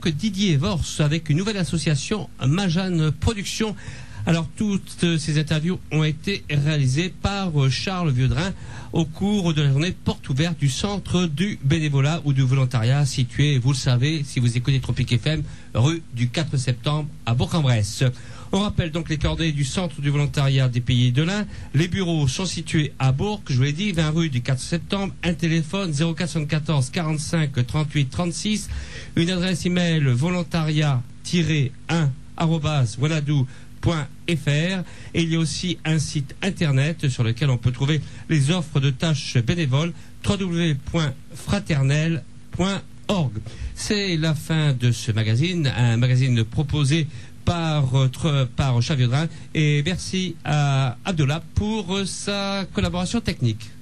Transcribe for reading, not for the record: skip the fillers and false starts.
Didier Vors avec une nouvelle association, Majane Productions. Alors, toutes ces interviews ont été réalisées par Charles Viaudrin au cours de la journée porte ouverte du centre du bénévolat ou du volontariat situé, vous le savez, si vous écoutez Tropique FM, rue du 4 septembre à Bourg-en-Bresse. On rappelle donc les coordonnées du centre du volontariat des Pays de l'Ain. Les bureaux sont situés à Bourg, je vous l'ai dit, 20 rue du 4 septembre. Un téléphone 0474 45 38 36. Une adresse email volontariat-1@wanadoo.fr. Et il y a aussi un site internet sur lequel on peut trouver les offres de tâches bénévoles, www.fraternel.org. C'est la fin de ce magazine, un magazine proposé par Charles Viaudrin, et merci à Abdullah pour sa collaboration technique.